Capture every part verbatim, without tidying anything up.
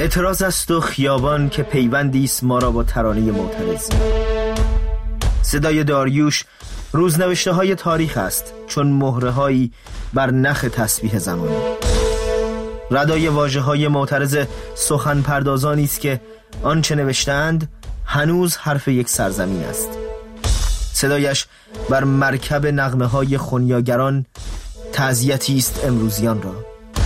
اعتراض است و خیابان که پیوندی است ما را با ترانه معترض. صدای داریوش روزنوشته های تاریخ است، چون مهره هایی بر نخ تسبیح زمانی. ردای واژه های معترض سخن پردازانی است که آنچه نوشتند هنوز حرف یک سرزمین است. صدایش بر مرکب نغمه های خونیاگران تعزیتی است امروزیان را.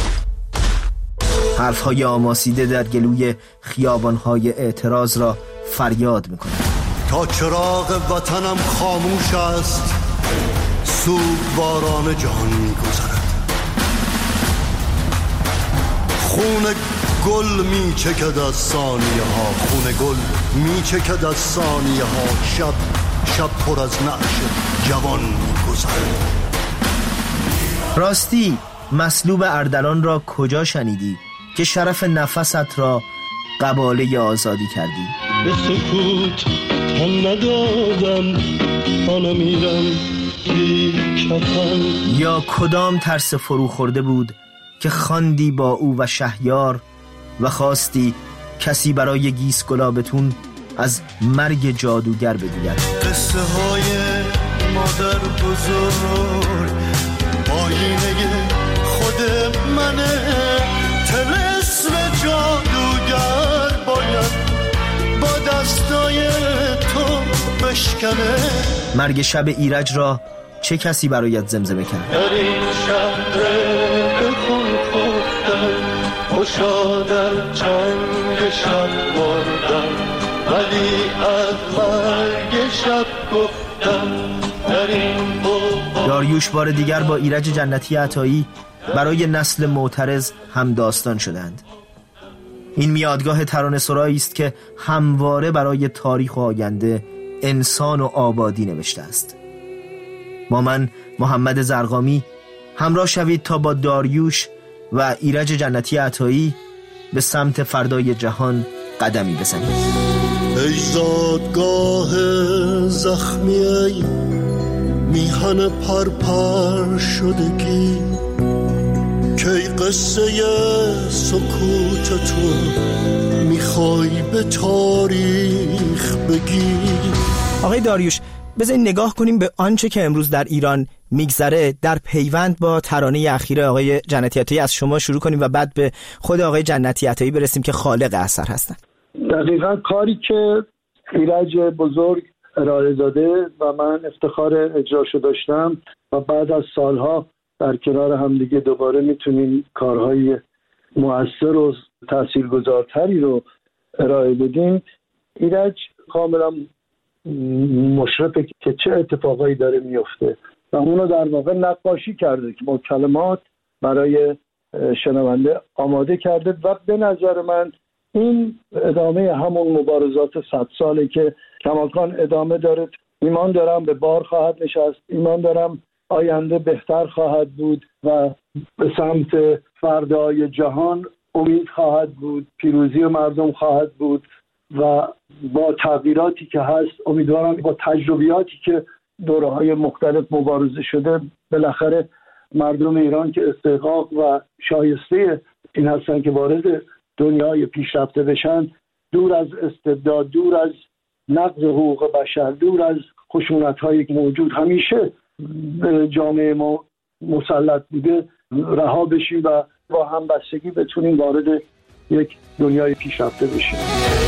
حرف های آماسیده در گلوی خیابان های اعتراض را فریاد می کند. تا چراغ وطنم خاموش است، سوگواران جهان می گذرد. خون گل می چکد از ثانیه ها، خون گل می چکد از ثانیه ها. شب شب پر از نعش جوان می گذرد. راستی مصلوب اردلان را کجا شنیدی که شرف نفست را قباله آزادی کردی؟ به سکوت هم ندادم، آنو میرم بی کفن. یا کدام ترس فرو خورده بود که خواندی با او و شهیار و خواستی کسی برای گیس گلابتون از مرگ جادوگر بگوید؟ قصه های مادر بزرگ آینه خود منه، طلسم جادوگر باید با دستای تو بشکنه. مرگ شب ایرج را چه کسی برایت زمزمه کرد؟ در این شهر بخون خودم خوشا در چنگ شب بردم، ولی از مرگ شب گفتم در این بابا. داریوش بار دیگر با ایرج جنتی عطایی برای نسل معترض هم داستان شدند. این میادگاه ترانه سرایی است که همواره برای تاریخ و آینده، انسان و آبادی نوشته است. با من محمد زرقامی همراه شوید تا با داریوش و ایرج جنتی عطایی به سمت فردای جهان قدمی بزنیم. ای زادگاه زخمی، ای میهن پرپر شدگی، کی قصه سکوت تو میخوای به تاریخ بگی؟ آقای داریوش، بذارین نگاه کنیم به آنچه که امروز در ایران میگذره در پیوند با ترانه اخیر آقای جنتی عطایی. از شما شروع کنیم و بعد به خود آقای جنتی عطایی برسیم که خالق اثر هستن. دقیقاً کاری که ایرج بزرگ ارائه داده و من افتخار اجراشو داشتم و بعد از سالها در کنار همدیگه دوباره میتونیم کارهای مؤثر و تاثیرگذارتری رو ارائه بدیم. ایرج کاملا مشرفه که چه اتفاقایی داره میفته و اونو در واقع نقاشی کرده که با کلمات برای شنونده آماده کرده و به نظر من این ادامه همون مبارزات صد ساله که کماکان ادامه داره. ایمان دارم به بار خواهد نشست، ایمان دارم آینده بهتر خواهد بود و به سمت فردای جهان امید خواهد بود، پیروزی مردم خواهد بود و با تغییراتی که هست امیدوارم با تجربیاتی که دوره‌های مختلف مبارزه شده بالاخره مردم ایران که استحقاق و شایسته این هستن که وارد دنیای پیشرفته بشن، دور از استبداد، دور از نقض حقوق بشر، دور از خشونت‌هایی که موجود همیشه جامعه ما مسلط بوده، رها بشیم و با همبستگی بتونیم وارد یک دنیای پیشرفته بشیم.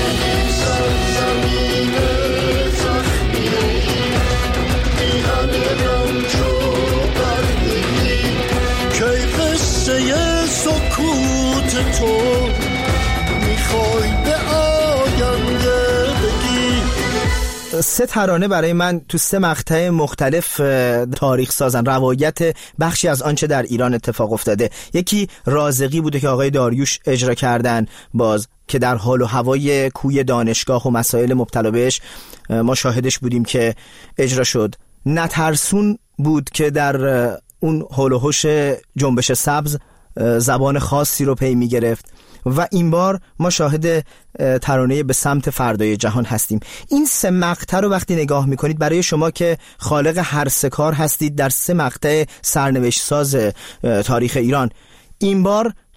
کی قصه سکوت تو میخوای به آینده بگی؟ سه ترانه برای من تو سه مقطع مختلف تاریخ سازن، روایت بخشی از آنچه در ایران اتفاق افتاده. یکی رازقی بوده که آقای داریوش اجرا کردن، باز که در حال و هوای کوی دانشگاه و مسائل مبتلا بهش ما شاهدش بودیم که اجرا شد. نترسون بود که در اون حال و حوش جنبش سبز زبان خاصی رو پی می گرفت و این بار ما شاهد ترانه به سمت فردای جهان هستیم. این سه مقطع رو وقتی نگاه میکنید، برای شما که خالق هر سه کار هستید در سه مقطع سرنوشت ساز تاریخ ایران، این بار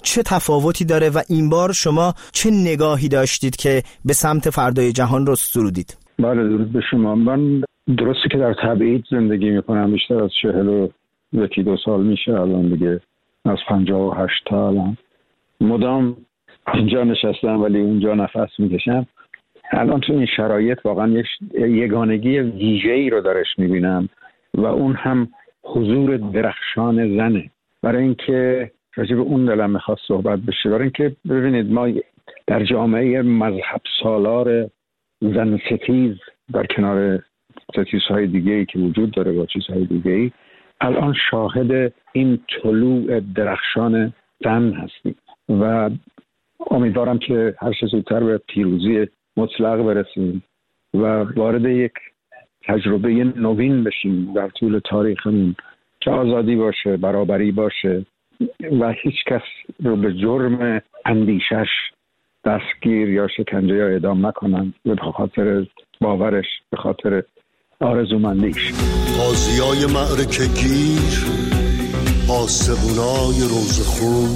چه تفاوتی داره و این بار شما چه نگاهی داشتید که به سمت فردای جهان رو سرودید؟ بله درود به شما. من درسته که در تبعید زندگی میکنم، بیشتر از چهل و یکی دو سال میشه الان دیگه، از پنجاه و هشت تا الان مدام اینجا نشستم ولی اونجا نفس میکشم. الان تو این شرایط واقعا یک یگانگی ویژه‌ای رو درش میبینم و اون هم حضور درخشان زنه. برای اینکه راجع به اون دلم میخواست صحبت بشه، برای اینکه ببینید ما در جامعه مذهب سالار زن ستیز در کنار ستیزهای دیگه‌ای که وجود داره با چیزهای دیگه‌ای، الان شاهد این طلوع درخشان زن هستیم و امیدوارم که هر چه زودتر به پیروزی مطلق برسیم و وارد یک تجربه نوین بشیم در طول تاریخمون که آزادی باشه، برابری باشه و هیچ کس رو به جرم اندیشش دستگیر یا شکنجه یا اعدام نکنن به خاطر باورش، به خاطر آرزومندیش. قاضیای معرکه گیر، آسمونای روزخون،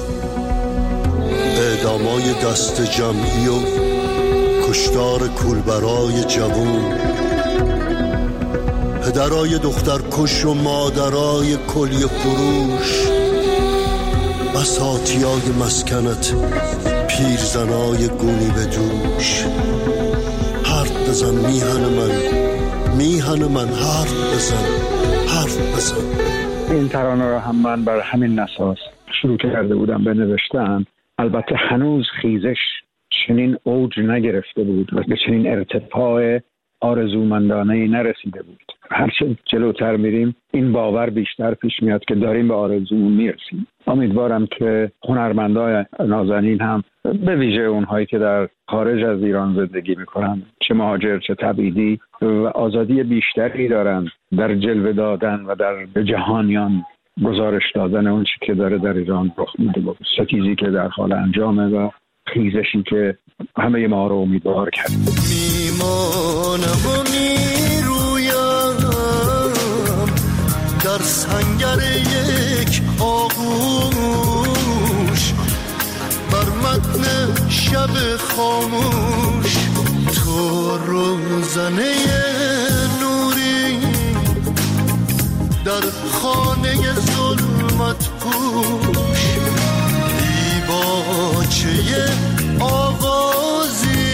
اعدامای دست جمعی و کشتار کولبرای جوون، پدرای دختر کش و مادرای کلیه فروش، بساطیای مسکنت پیرزنای گونی به دوش. حرف بزن میهن من، میهن من، حرف بزن، حرف بزن. این ترانه رو هم من بر همین اساس شروع کرده بودم به نوشتن. البته هنوز خیزش چنین اوج نگرفته بود و به چنین ارتفاع آرزومندانه‌ای نرسیده بود. هرچه جلوتر میریم این باور بیشتر پیش میاد که داریم به آرزومون میرسیم. امیدوارم که هنرمندای نازنین هم به ویژه اونهایی که در خارج از ایران زندگی میکنن، چه مهاجر چه تبعیدی، و آزادی بیشتری دارن در جلوه دادن و در جهانیان گزارش دادن اون چی که داره در ایران رخ میده، با ستیزی که در حال انجامه و خیزشی که همه ما رو امیدوار کرد. میمانم و میرویم در سنگر یک آغوش، بر متن شب خاموش، تو روزنه نوری در خانه ظلمت پوش، دیباچه آوازی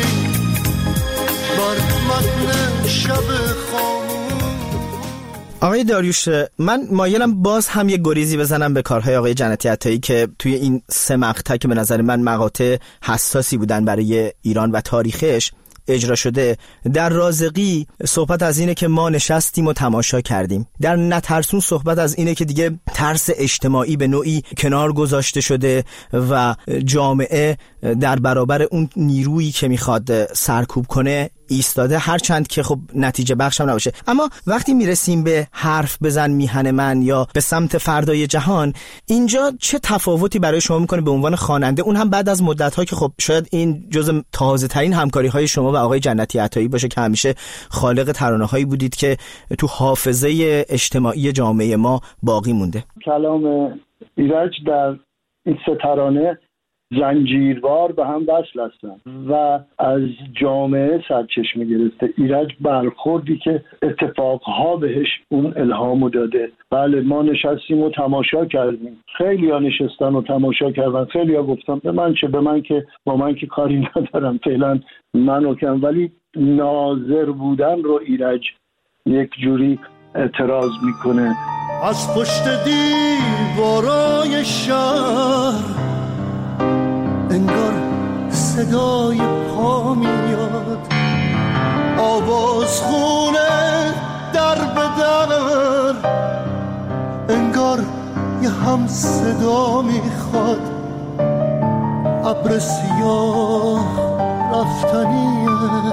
بر متن شب خاموش. آقای داریوش، من مایلم باز هم یه گریزی بزنم به کارهای آقای جنتی عطایی که توی این سه مقطع که به نظر من مقاطع حساسی بودن برای ایران و تاریخش اجرا شده. در رازقی صحبت از اینه که ما نشستیم و تماشا کردیم. در نترسون صحبت از اینه که دیگه ترس اجتماعی به نوعی کنار گذاشته شده و جامعه در برابر اون نیرویی که میخواد سرکوب کنه ایستاده، هرچند که خب نتیجه بخش هم نباشه. اما وقتی میرسیم به حرف بزن میهن من یا به سمت فردای جهان، اینجا چه تفاوتی برای شما میکنه به عنوان خواننده، اون هم بعد از مدت‌ها که خب شاید این جزء تازه ترین همکاری‌های شما و آقای جنتی عطایی باشه که همیشه خالق ترانه‌هایی بودید که تو حافظه اجتماعی جامعه ما باقی مونده. کلام ایرج در این سه ترانه زنجیروار به هم وصل هستن و از جامعه سرچشمه گرفته. ایرج برخوردی که اتفاقها بهش اون الهامو داده. بله ما نشستیم و تماشا کردیم، خیلی ها نشستن و تماشا کردن، خیلی ها گفتن به من چه، به من که با من که کاری ندارم، فعلا منو کن. ولی ناظر بودن رو ایرج یک جوری اعتراض میکنه. از پشت دیوارای شهر انگار صدای پا میاد، آواز خونه در به در، انگار یه هم صدا میخواد. ابر سیاه رفتنیه،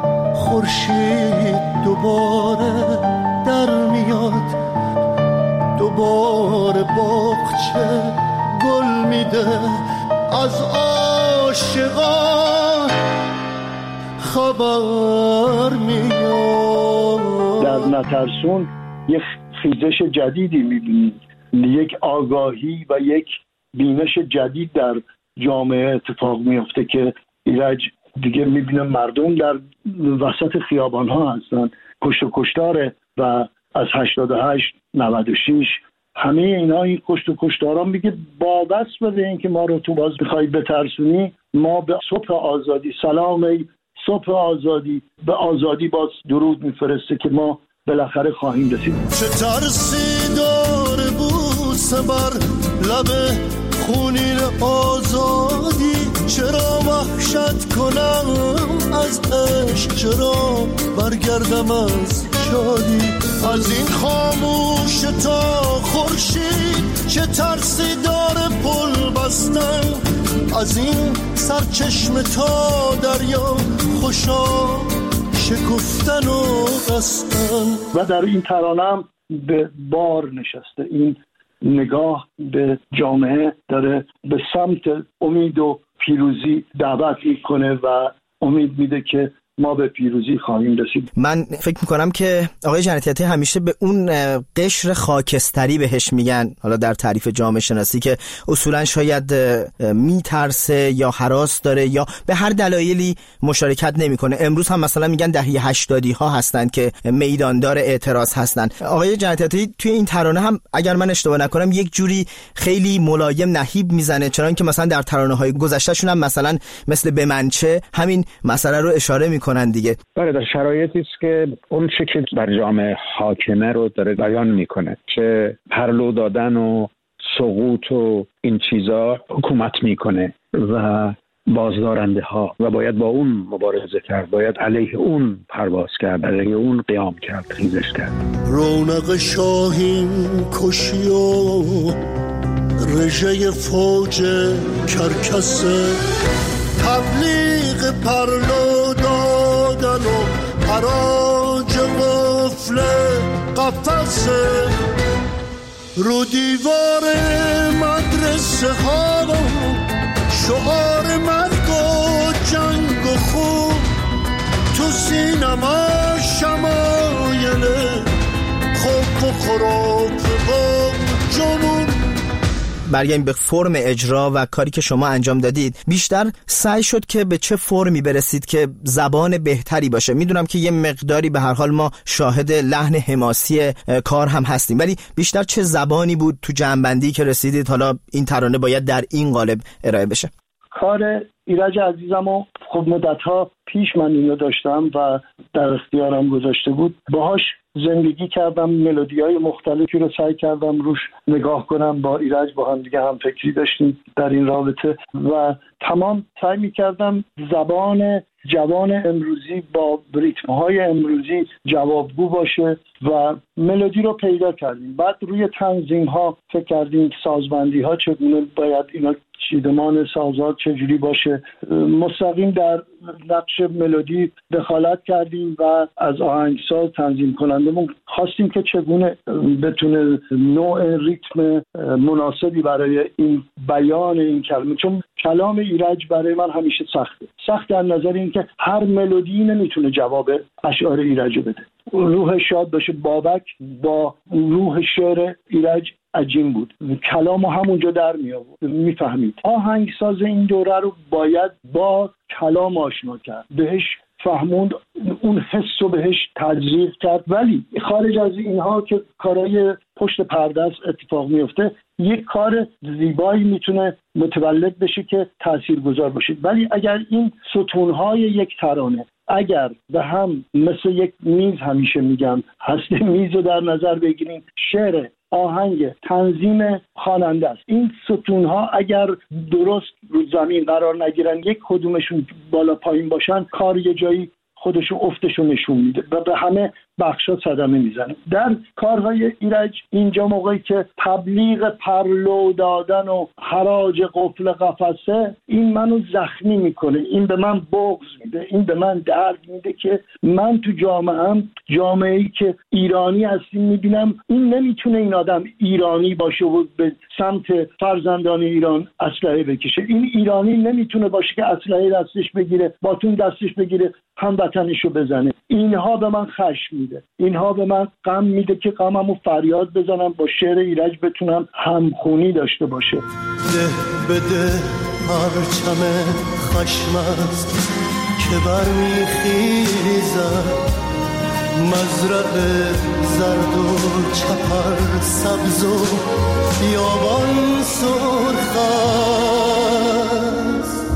خورشید دوباره در میاد، دوباره باغچه گل میده، از عاشقان خبر میاد. در نترسون یک خیزش جدیدی میبینید، یک آگاهی و یک بینش جدید در جامعه اتفاق میفته که ایرج دیگه میبینه مردم در وسط خیابان ها هستن، کشت و کشتاره و از هشتاد و هشت نود و شش همه اینا این کشت و کشتاران میگه وابسته به این که ما رو تو باز بخوای بترسونی، ما به صبح آزادی سلام ای صبح آزادی، به آزادی باز درود میفرسته که ما بالاخره خواهیم رسید. چه ترسی داره بوسه بر لب خونین آزادی، چرا وحشت کنم از عشق، چرا برگردم از شادی، از این خاموش تا خورشید چه ترسی داره پل بستن، از این سرچشمه تا دریا خوشا شکفتن و قصدن. و در این ترانم به بار نشسته این نگاه به جامعه داره به سمت امید و پیروزی دعوت میکنه و امید میده که ما به پیروزی خواهیم رسید. من فکر میکنم که آقای جنتی همیشه به اون قشر خاکستری بهش میگن، حالا در تعریف جامعه شناسی، که اصولا شاید میترسه یا هراس داره یا به هر دلایلی مشارکت نمیکنه. امروز هم مثلا میگن دهه هشتادی ها هستن که میداندار اعتراض هستن. آقای جنتی توی این ترانه هم اگر من اشتباه نکنم یک جوری خیلی ملایم نهیب میزنه، چون که مثلا در ترانه های گذشته شون هم مثلا مثل به منچه همین مسئله رو اشاره می کنن دیگه. بله، در شرایطی است که اون چه که بر جامعه حاکمه رو داره بیان میکنه، چه پرلو دادن و سقوط و این چیزا حکومت میکنه و بازدارنده ها و باید با اون مبارزه کرد، باید علیه اون پرواز کرد، علیه اون قیام کرد، خیزش کرد. رونق شاهین کشی و رژه فوج کرکسه، تبلیغ پرلو دادن و حراج قفل قفصه، رو دیوار مدرسه ها شعار مرگ و جنگ و خون، تو سینما شمایل خوب و خراب و جنون. برگردیم به فرم اجرا و کاری که شما انجام دادید. بیشتر سعی شد که به چه فرمی برسید که زبان بهتری باشه؟ میدونم که یه مقداری به هر حال ما شاهد لحن حماسی کار هم هستیم، ولی بیشتر چه زبانی بود تو جمع‌بندی که رسیدید حالا این ترانه باید در این قالب ارائه بشه؟ کار ایرج عزیزم و خب مدت‌ها پیش من اینو داشتم و در اختیارم گذاشته بود، باهاش زندگی کردم، ملودی‌های مختلفی رو سعی کردم روش نگاه کنم، با ایرج با هم دیگه هم فکری داشتیم در این رابطه و تمام سعی می‌کردم زبان جوان امروزی با ریتم‌های امروزی جوابگو باشه و ملودی رو پیدا کردیم. بعد روی تنظیم‌ها فکر کردیم سازبندی‌ها چگونه باید اینا، چیدمان سازها چجوری باشه، مستقیم در نقش ملودی دخالت کردیم و از آهنگساز تنظیم کنندمون خواستیم که چگونه بتونه نوع ریتم مناسبی برای این بیان این کلمه، چون کلام ایرج برای من همیشه سخته سخت در نظر این که هر ملودی نمیتونه جواب اشعار ایرج بده. روح شاد باشه بابک با روح شعر ایرج عجیم بود، کلامو همونجا در می آورد، میفهمید. آهنگساز این دوره رو باید با کلام آشنا کرد، بهش فهموند، اون حس رو بهش تجزیه کرد. ولی خارج از اینها که کارهای پشت پرده اتفاق میفته، یک کار زیبایی میتونه متولد بشه که تاثیرگذار باشه. ولی اگر این ستونهای یک ترانه اگر به هم مثل یک میز، همیشه میگم هست میز رو در نظر بگیریم، شعر، آهنگ، تنظیم خواننده است، این ستونها اگر درست رو زمین قرار نگیرن، یک کدومشون بالا پایین باشن، کار یه جایی خودشون افتشون نشون میده و به همه بخشا صدمه میزنه. در کارهای ایرج اینجا موقعی که تبلیغ پرلو دادن و حراج قفل قفسه، این منو زخمی میکنه، این به من بغض میده، این به من درد میده که من تو جامعهم، جامعه‌ای که ایرانی هستیم، میبینم این نمیتونه این آدم ایرانی باشه و به سمت فرزندان ایران اسلحه بکشه. این ایرانی نمیتونه باشه که اسلحه دستش بگیره، باتون دستش بگیره، هموطنشو بزنه. اینها به من خشم میده. اینها به من غم میده که غممو فریاد بزنم، با شعر ایرج بتونم همخونی داشته باشه. ده بده پرچم خشم است که برمیخیزد، مزرعه زرد و چپر سبز و بیابان سرخ است.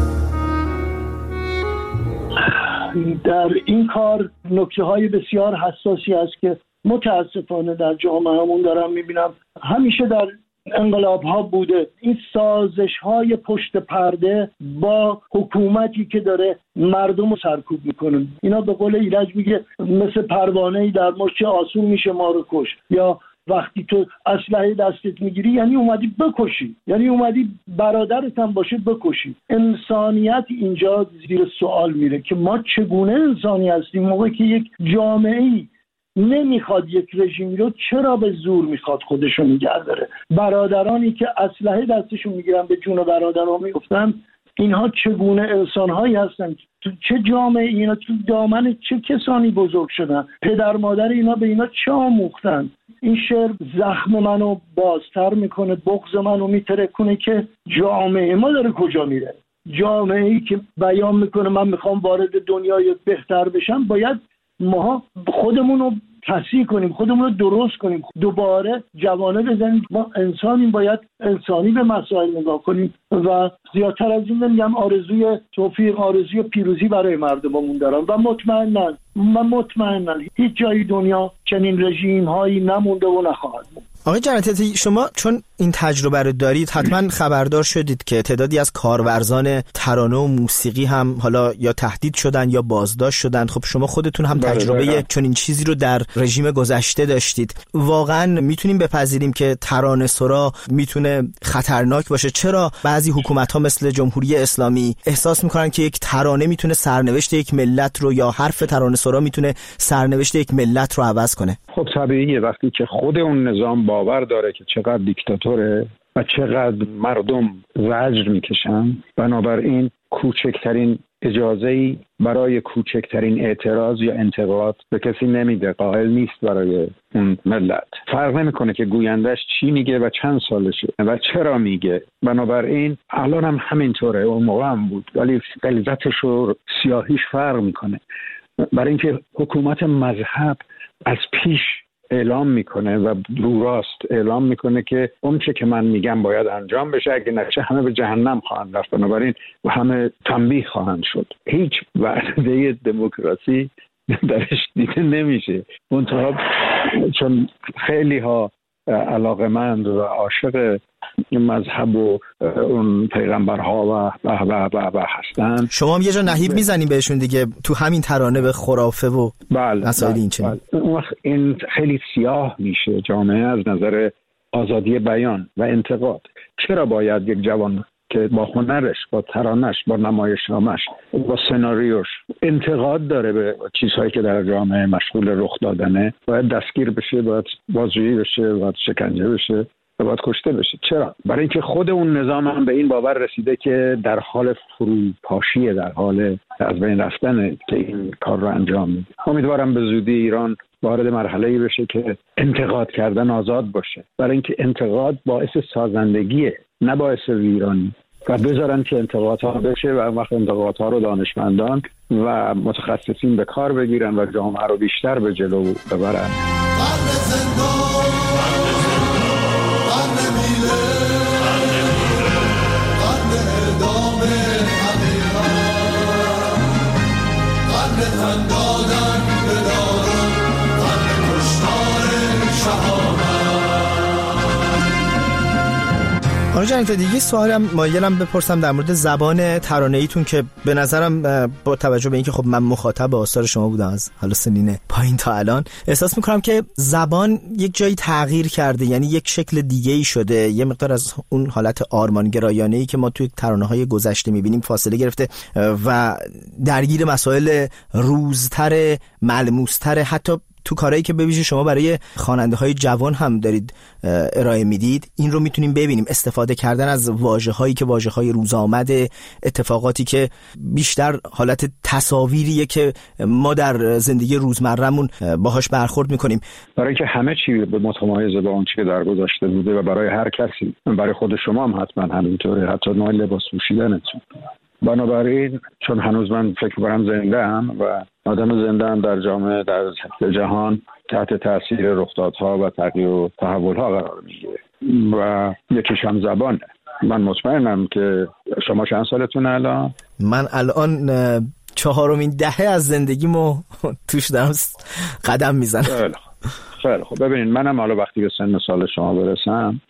در این کار نکته های بسیار حساسی است که متاسفانه در جامعهمون دارم میبینم همیشه در انقلاب ها بوده. این سازش های پشت پرده با حکومتی که داره مردم رو سرکوب میکنه، اینا به قول ایرج میگه مثل پروانه‌ای در مشت آسون میشه ما رو کش، یا وقتی تو اسلحه دستت میگیری یعنی اومدی بکشی، یعنی اومدی برادرت هم باشه بکشی. انسانیت اینجا زیر سوال میره که ما چگونه انسانی هستیم موقعی که یک جامعه‌ای نمیخواد یک رژیمی رو، چرا به زور میخواد خودشو نگه داره؟ برادرانی که اسلحه دستشون میگیرن به جون برادرها میفتن، اینها چگونه انسانهایی هستن؟ تو چه جامعه اینا، تو دامن چه کسانی بزرگ شدن؟ پدر مادر اینا به اینا چه آموختن؟ این شعر زخم منو بازتر میکنه، بغض منو میترکونه که جامعه ما داره کجا میره. جامعه‌ای که بیان میکنه من میخوام وارد دنیای بهتر بشم، باید ما خودمون رو تصحیح کنیم، خودمون رو درست کنیم، دوباره جوانه بزنیم. ما انسانیم، باید انسانی به مسائل نگاه کنیم و زیادتر از این نمیگم آرزوی توفیق، آرزوی پیروزی برای مردممون دارم و مطمئنن من مطمئنن هیچ جای دنیا چنین رژیم هایی نمونده و نخواهد موند. آقای جنتی، شما چون این تجربه رو دارید حتما خبردار شدید که تعدادی از کارورزان ترانه و موسیقی هم حالا یا تهدید شدن یا بازداشت شدن. خب شما خودتون هم تجربه چون این چیزی رو در رژیم گذشته داشتید. واقعا میتونیم بپذیریم که ترانه سرا میتونه خطرناک باشه؟ چرا بعضی حکومت‌ها مثل جمهوری اسلامی احساس میکنن که یک ترانه میتونه سرنوشت یک ملت رو، یا حرف ترانه سرا میتونه سرنوشت یک ملت رو عوض کنه؟ خب طبیعیه وقتی که خود اون نظام باور داره که چقدر دیکتاتوره و چقدر مردم زجر میکشن، بنابراین کوچکترین اجازه‌ای برای کوچکترین اعتراض یا انتقاد به کسی نمیده، قائل نیست برای اون ملت. فرق نمیکنه که گویندش چی میگه و چند سالشه و چرا میگه. بنابراین الان هم همینطوره، اون موقع هم بود، ولی غلیظتش و سیاهیش فرق میکنه. برای اینکه حکومت مذهب از پیش اعلام میکنه و رو راست اعلام میکنه که اون چه که من میگم باید انجام بشه، اگه نشه همه به جهنم خواهند رفت، بنابراین و همه تنبیه خواهند شد. هیچ وعده دموکراسی درش دیده نمیشه. منتها چون خیلی ها علاقمند و عاشق مذهب و اون پیغمبرها و و و و, و هستن، شما هم یه جا نهیب میزنیم بهشون دیگه تو همین ترانه به خرافه و مسائل این چنین. اون وقت این خیلی سیاه میشه جامعه از نظر آزادی بیان و انتقاد. چرا باید یک جوان که با هنرش، با ترانش، با نمایشنامش، با سناریوش انتقاد داره به چیزهایی که در جامعه مشغول رخ دادنه، باید دستگیر بشه، باید بازجویی بشه، باید شکنجه بشه و باید کشته بشه؟ چرا؟ برای اینکه خود اون نظام هم به این باور رسیده که در حال فروپاشیه، در حال از بین رفتنه که این کار رو انجام میده. امیدوارم به زودی ایران وارد مرحله‌ای بشه که انتقاد کردن آزاد باشه، برای اینکه انتقاد باعث سازندگیه نه باعث ویرانی، و بذارن که انتقادها بشه و وقت انتقادها رو دانشمندان و متخصصین به کار بگیرن و جامعه رو بیشتر به جلو ببرن. آقای جنتی، دیگه سوالم مایلم بپرسم در مورد زبان ترانه ایتون که به نظرم با توجه به اینکه خب من مخاطب آثار شما بودم از حالا سنین پایین تا الان، احساس میکنم که زبان یک جایی تغییر کرده، یعنی یک شکل دیگه ای شده، یه مقدار از اون حالت آرمانگرایانه ای که ما توی ترانه های گذشته میبینیم فاصله گرفته و درگیر مسائل روزتر، ملموستر، حتی تو کارهایی که ببینید شما برای خواننده‌های جوان هم دارید ارائه میدید، این رو میتونیم ببینیم، استفاده کردن از واژه‌هایی که واژه‌های روزآمده، اتفاقاتی که بیشتر حالت تصاویریه که ما در زندگی روزمره‌مون باهاش برخورد میکنیم، برای که همه چی به متمایز با اون چیزی که در گذشته بوده و برای هر کسی، برای خود شما هم حتما همینطوره، حتی نوع لباس پوشیدنتون. بنابراین چون هنوز من فکر کنم زنده ام و آدم زنده ام در جامعه، در جهان تحت تاثیر رخدادها و تغییر و تحولها قرار میگیره و یکیش هم زبانه. من مطمئنم که شما چند سالتونه الان؟ من الان چهارمین دهه از زندگیمو توش دارم قدم میزنم. خیلی خوب. خیلی خوب. ببینید منم حالا وقتی به سن سال شما برسم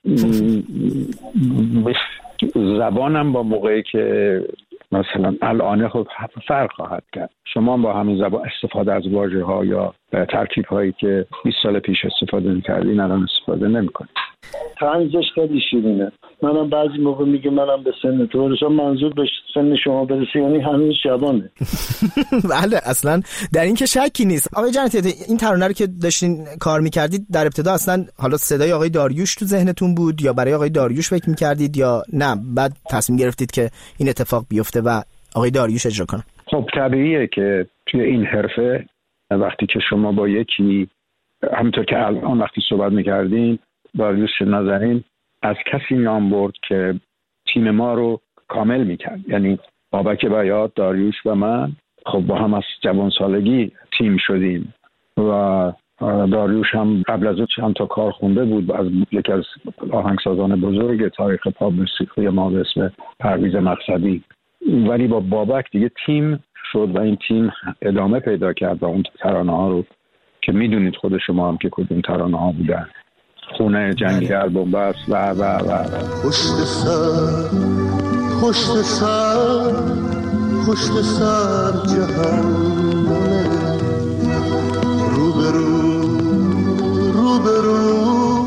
زبانم با موقعی که مثلا الان خب فرق خواهد کرد. شما با همین زبان استفاده از واژه‌ها یا ترکیب‌هایی که بیست سال پیش استفاده می‌کردین الان استفاده نمی‌کنید. طنزش خیلی شیرینه. منم بعضی موقع میگه منم به سن تو برسم، منظور به سن شما برسه یعنی هنوز جوانه. بله اصلا در این که شکی نیست. آقای جنتی، این ترانه رو که داشتین کار می‌کردید در ابتدا اصلا حالا صدای آقای داریوش تو ذهنتون بود یا برای آقای داریوش فکر می‌کردید یا نه بعد تصمیم گرفتید که این اتفاق بیفته و آقای داریوش اجرا کنه؟ خب طبیعیه که توی این حرفه وقتی که شما با یکی همونطور که الان وقتی صحبت می‌کردین داریوش نظرین از کسی نام برد که تیم ما رو کامل میکرد، یعنی بابک بیات، داریوش و من خب با هم از جوان سالگی تیم شدیم و داریوش هم قبل از اون چند تا کار خونده بود از یکی از آهنگسازان بزرگ تاریخ پاپ موسیقی ما به اسم پرویز مقصدی، ولی با بابک دیگه تیم شد و این تیم ادامه پیدا کرد و اون ترانه ها رو که میدونید خود شما هم که کدوم ترانه ها بودن، خونه جنگی آلبوم بس و و و پشت سر پشت سر پشت سر جهنمه، روبرو روبرو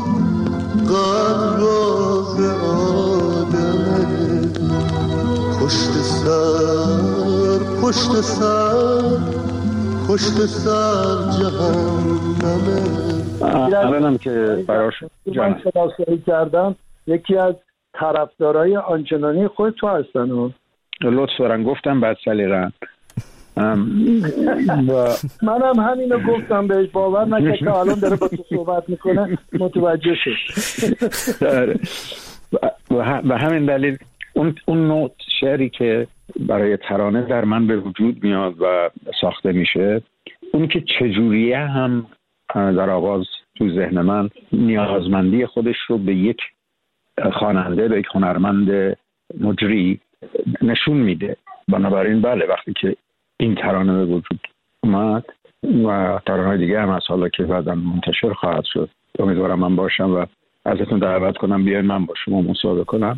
قلب آدمه، پشت سر پشت سر پشت سر جهنمه. الانم که براش من شناسایی کردم یکی از طرفدارای آنچنانی خود تو هستن و لطف دارن گفتم بعد سلیقه‌ام منم همینو گفتم بهش، باور نکرد که الان داره با تو صحبت میکنه متوجه شد. و همین دلیل اون اون نوع شعری که برای ترانه در من به وجود میاد و ساخته میشه، اون که چجوریه هم در آغاز تو ذهن من نیازمندی خودش رو به یک خواننده، به یک هنرمند مجری نشون میده. بنابراین بله وقتی که این ترانه به وجود اومد و ترانه‌های دیگه هم از حالا که بعداً منتشر خواهد شد، امیدوارم من باشم و ازتون دعوت کنم بیاین من با شما مصاحبه کنم.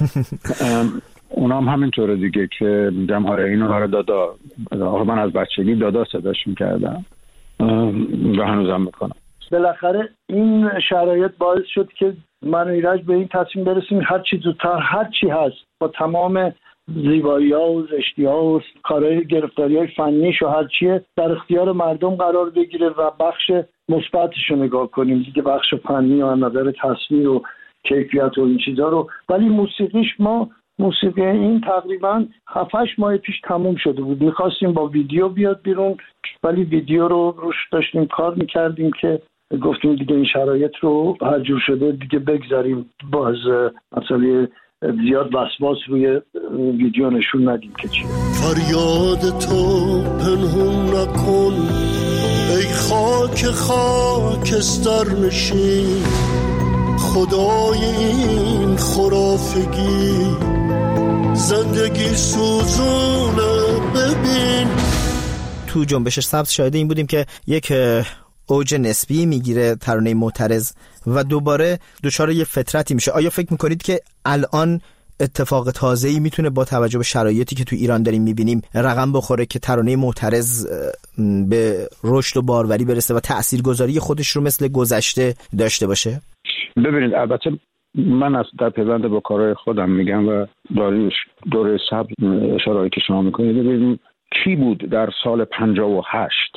اونام همینطوره دیگه که میگم آره اینو آره دادا، آخه من از بچگی دادا صداش میکردم و هنوزم میکنم. بالاخره این شرایط باعث شد که من و ایرج به این تصمیم برسیم هر چی زودتر هر چی هست با تمام زیبایی‌ها و زشتی‌ها و کارهای گرفتاری‌های فنیش و هر چیه در اختیار مردم قرار بگیره و بخش مثبتش رو نگاه کنیم دیگه، بخش فنی و نظر تصویر و کیفیت و این چیزا رو. ولی موسیقیش ما موسیقی این تقریبا هفت هشت ماه پیش تموم شده بود، میخواستیم با ویدیو بیاد بیرون ولی ویدیو رو روش داشتیم کار میکردیم که گفتیم دیگه این شرایط رو هر جور شده دیگه بگذاریم، باز مسئله زیاد وسواس روی ویدیو نشون ندیم که چیه. فریاد تو پنهون نکن ای خاک خاکستر نشین، خدای این خرافگی زندگی سوزونه ببین. تو جنبش سبز شاهد این بودیم که یک اوج نسبی میگیره ترانه معترض و دوباره دچار یه فترتی میشه. آیا فکر میکنید که الان اتفاق تازه‌ای میتونه با توجه به شرایطی که تو ایران داریم میبینیم رقم بخوره که ترانه معترض به رشد و باروری برسه و تاثیرگذاری خودش رو مثل گذشته داشته باشه؟ ببینید البته من از در پیوند با کارهای خودم میگم و داریوش دوره سبز اشاره‌ای که شما میکنید، ببینید کی بود در سال پنجاه و هشت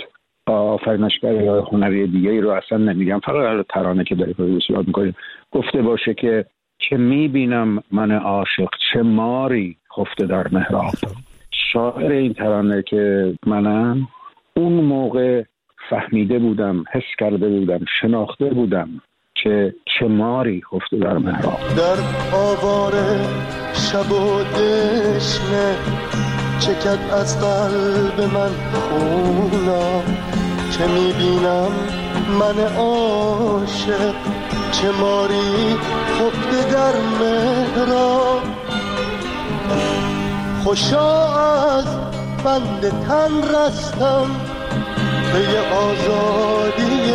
آفرینشگر یا هنری دیگه رو اصلا نمیگم، فقط ترانه که داری پرودوسیات میکنه گفته باشه که که میبینم من عاشق چه ماری خفته در محراب. شاعر این ترانه که منم اون موقع فهمیده بودم، حس کرده بودم، شناخته بودم که چه ماری خفته در محراب. در آواره شب و دشنه چکد از قلب من خونا، که میبینم من عاشق چه ماری خفته در محراب. خوشا از بند تن رستم به آزادی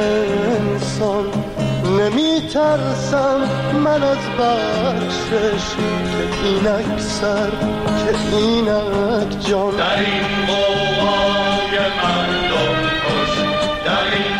انسان، نمی ترسم من از بخشش که اینک سر که اینک جان. در این قوای مردم کش، در این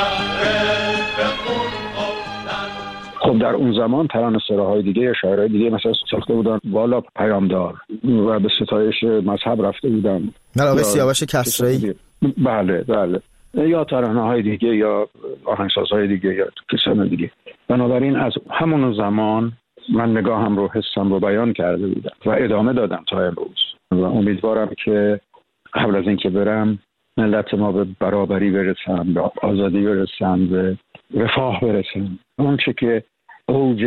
شهر به خون افتاد. خب در اون زمان ترانه سراهای دیگه یا شاعرهای دیگه مثلا ساخته بودن والا پیامدار و به ستایش مذهب رفته بودن، ملابه سیاوش کسرایی، بله بله، یا ترانه های دیگه یا آهنگسازهای دیگه یا کسان دیگه. بنابراین از همون زمان من نگاهم رو، حسم رو بیان کرده بودم و ادامه دادم تا امروز و امیدوارم که قبل از اینکه برم ملت ما به برابری برسن، به آزادی برسن، به رفاه برسن، اون چه که اوج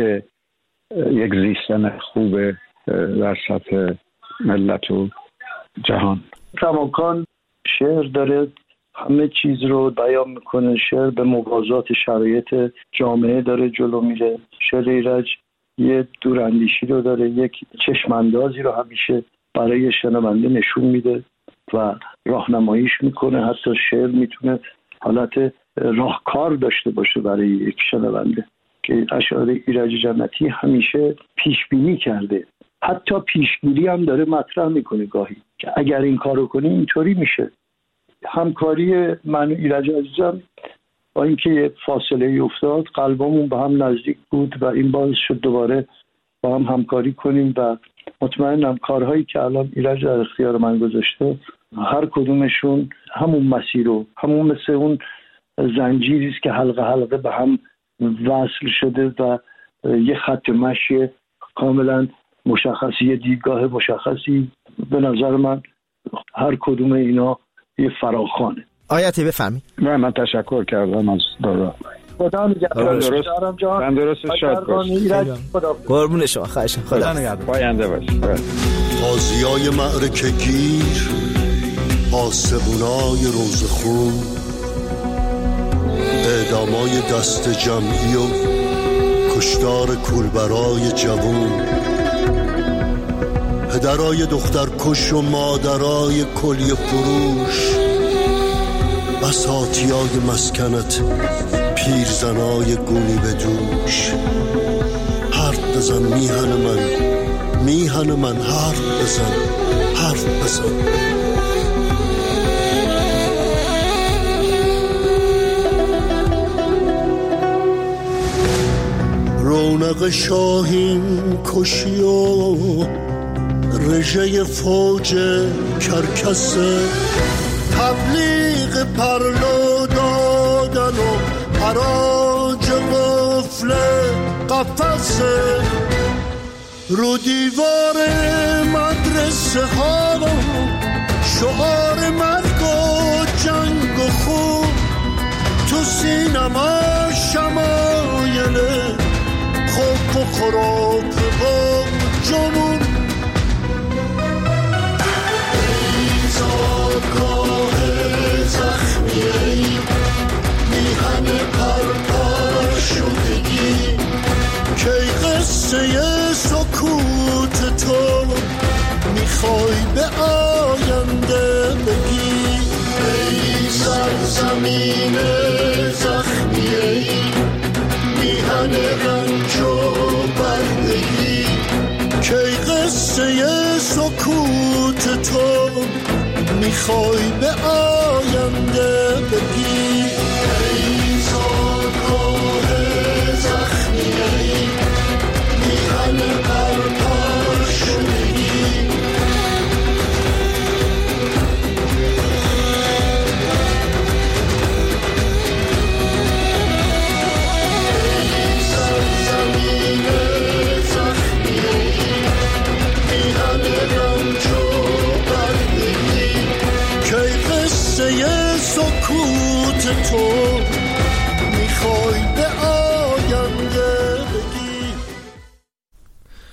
یک زیستن خوب در سطح ملت و جهان. کماکان شعر داره همه چیز رو بیان میکنه، شعر به موازات شرایط جامعه داره جلو میره. شعر ایرج یه دوراندیشی رو داره، یک چشماندازی رو همیشه برای شنونده نشون میده و راهنماییش میکنه. حتی شعر میتونه حالت راهکار داشته باشه برای یک شنونده که اشعار ایرج جنتی همیشه پیشبینی کرده، حتی پیشگیری هم داره مطرح میکنه گاهی که اگر این کارو کنی اینطوری میشه. همکاری من و ایرج عزیزم با اینکه فاصله افتاد قلبمون به هم نزدیک بود و این باعث شد دوباره با هم همکاری کنیم و مطمئنم کارهایی که الان ایرج در اختیار من گذاشته هر کدومشون همون مسیر رو، همون مثل اون زنجیری است که حلقه حلقه به هم وصل شده و یه خط مشی کاملا مشخصی، یه دیدگاه مشخصی. به نظر من هر کدوم اینا یه فراخوانه. آیتی بفهمی؟ من من تشکر کردم از دارا. خدا نگهدار. من درست شاد باش. قربون شما، خواهش خدا نگهدار. پاینده باش. قاضیای معرکه گیر، آسمونای روزخون، اعدامای دست جمعی و کشتار کولبرای جوون، پدرای دختر کش و مادرای کلیه فروش، بساطیای مسکنت پیرزنای گونی به دوش. حرف بزن میهن من، میهن من، حرف بزن، حرف بزن. رونق شاهین کشی و رژه فوج کرکسه، تبلیغ پرلو دادن و حراج قفل قفسه، رو دیوار مدرسه ها شعار مرگ و جنگ و خون، تو سینما شمایل خوب و خراب و جنون. ایزادگاه زخمی ای میهن پرپر شدگی، کی قصه سکوت تو میخوای به آینده بگی. ای سرزمین زخمی ای میهن رنج و بردگی، کی قصه سکوت تو میخوای به آینده بگی.